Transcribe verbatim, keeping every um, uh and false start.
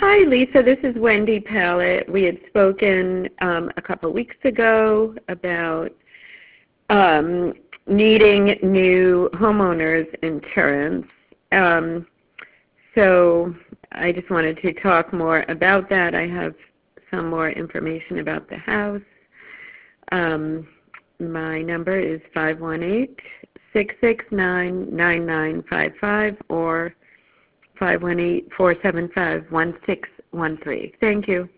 Hi, Lisa. This is Wendy Pallett. We had spoken um, a couple weeks ago about um, needing new homeowners insurance. Um, so I just wanted to talk more about that. I have some more information about the house. Um, my number is five one eight, six six nine, nine nine five five or five one eight, four seven five, one six one three. Thank you.